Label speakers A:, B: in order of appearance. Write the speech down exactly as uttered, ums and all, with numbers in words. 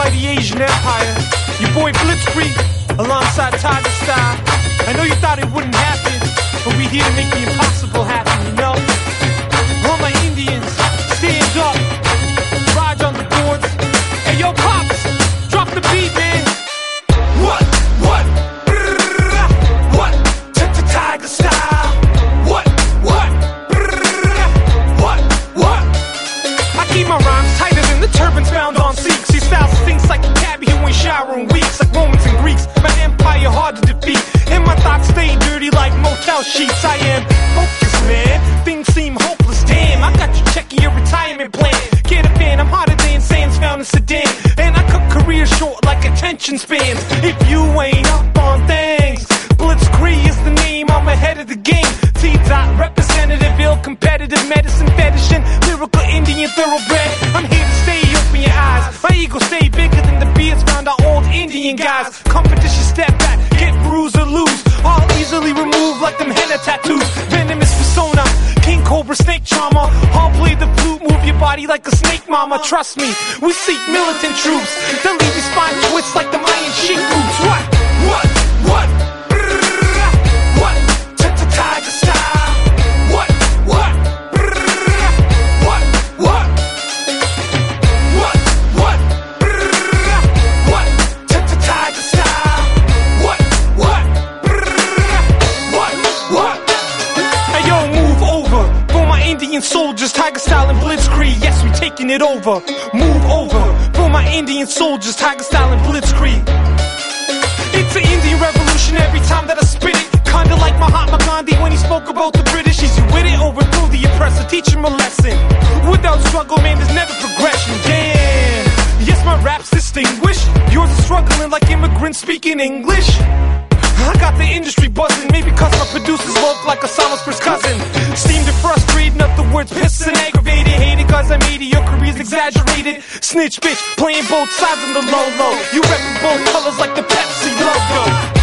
A: of the Asian Empire. Your boy Blitzkrieg, alongside Tiger Style. I know you thought it wouldn't happen, but we here to make the impossible happen, you know? All my Indians, stand up, ride on the boards. Hey yo, Pops, drop the beat, man. What? What? What? Tiger Style. What? What? What? What? I keep my rhymes tighter than the turbans found on Sikhs. These styles stinks like a cabbie who ain't showering weeks, like Romans and Greeks. My empire hard to defeat, and my thoughts stay dirty like motel sheets. I am focused, man. Things seem hopeless. Damn, I got you checking your retirement plan. Get a fan, I'm harder than sands found in Sedan, and I cut careers short like attention spans. If you ain't up on things, Blitzkrieg is the name. I'm ahead of the game. T-Dot, representative, ill, competitive, medicine fetish, and lyrical Indian thoroughbred. I'm here to stay, open your eyes. My ego stay bigger than the beards found our old Indian guys. Competition step back, get bruised or lose. All easily removed like them henna tattoos. Venomous persona, king cobra, snake charmer. I'll play the flute, move your body like a snake mama. Trust me, we seek militant troops. They'll leave your spine twist like the Mayan sheep groups. What? What? What? What? Tiger Style. What? What? What? What? What? What? What? Tiger Style. What? What? What? What? Hey yo, move over for my Indian soldiers, Tiger Style and Blitzkrieg. Yes, we taking it over. Move over for my Indian soldiers, Tiger Style and Blitzkrieg. It's an Indian revolution every time that I spit it. Kinda like Mahatma Gandhi when he spoke about the British. Easy with it, overthrew the oppressor, teach him a lesson. Without struggle, man, there's never progression. Damn, yes, my rap's distinguished. Yours is struggling like immigrants speaking English. I got the industry buzzing, maybe cause my producers look like Osama's first cousin. Steamed and frustrated, in other words, pissed and aggravated. Hated cause I made it, your career's exaggerated. Snitch bitch, playing both sides in the low-low. You repping both colors like the Pepsi logo.